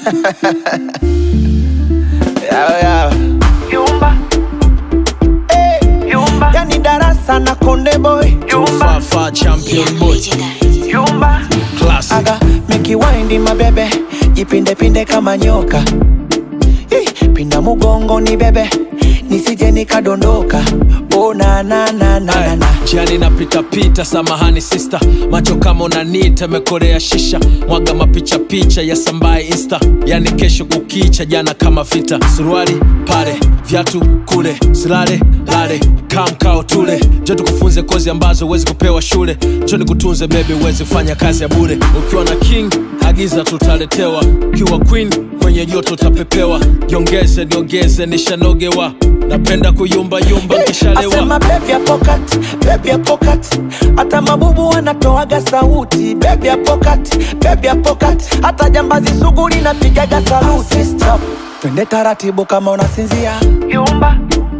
Yeah. Yumba. Yumba. Yani darasa na Konde Boy. Yumba. Far champion boy. Yumba. Classic. Aga make windi mabebe, jipinde pinde kama nyoka. Pinda mugongo ni bebe, nisije nikadondoka. Oh na na na na na. Jiani napita pita, samahani sister. Macho kama unanita, mekorea shisha. Mwaga mapicha picha ya sambaye insta. Yani kesho kukicha, jana kama vita. Suruali pale, viatu kule. Silale lale, kamkao tule. Njoo tukufunze kozi ambazo huwezi kupewa shule. Njoo nikutunze baby, huwezi kufanya kazi ya bure. Ukiwa na king, agiza tutaletewa. Ukiwa queen, kwenye joto utapepewa. Niongeze nishanogewa. Napenda kuyumba yumba nkishalewa. Asema baby ya pocket. Hata mabubu wanatoaga sauti. Baby ya pocket. Hata jambazi sugu linapigaga saluti. Stop. Twende taratibu kama unasinzia. Yumba.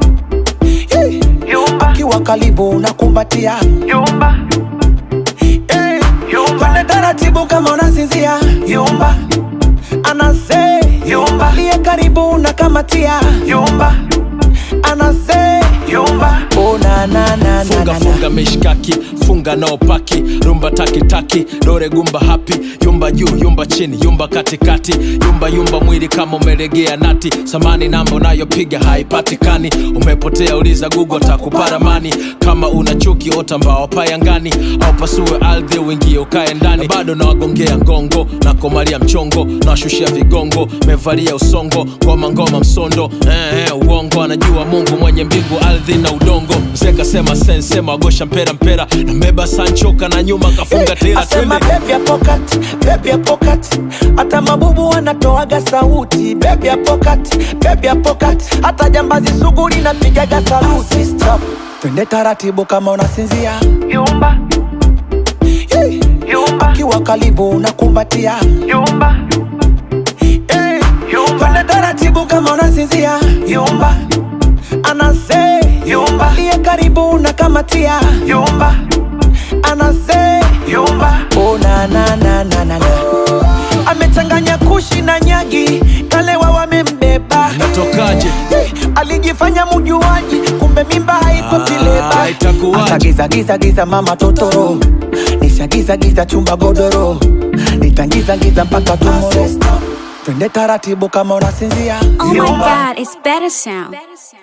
Yumba. Akiwa karibu unakumbatia. Yumba. Yumba. Twende taratibu kama unasinzia. Yumba. Anase. Yumba. Liye karibu unakamatia. Yumba. Anase. Yumba. Oh na na na na. Funga mishkaki, funga nao paki. Rumba taki, dore gumba happy. Yumba juu, yumba chini, yumba katikati. Yumba mwili kama umelegea nati. Samani namba unayopiga haipatikani. Umepotea uliza Google takuparamani. Kama una chuki ota mbao payangani. Au pasue ardhi uingie ukae ndani. Bado na wagongea ngongo, na komalia mchongo. Na washushia vigongo, mevalia usongo. Ngoma msondo, uongo. Anajua Mungu mwenye mbingu, ardhi na udongo. Mzeka sema sensema, wagosha mpera. Na mbeba sanchoka na nyuma kafunga tira. Asema baby ya pocket. Hata mabubu wanatoaga sauti. Baby ya pocket. Hata jambazi sugu linapigaga saluti. Stop. Twende taratibu kama unasinzia. Yumba. Yumba. Akiwa karibu unakumbatia. Yumba. Yumba. Twende taratibu kama unasinzia. Yumba. Anase. Yumba. Liye karibu unakamatia. Yumba. Anase. Yumba. Oh na na na na na. Amechanganya kushi na nyagi, kalewa wamembeba. Natokaje? Alijifanya mujuaji, kumbe mimba haiko tileba. Itakuwaje? Giza mama totoro. Nishagiza chumba godoro. Nitangiza mpaka tomorrow. Twende taratibu kama unasinzia. Oh my God, it's better sound.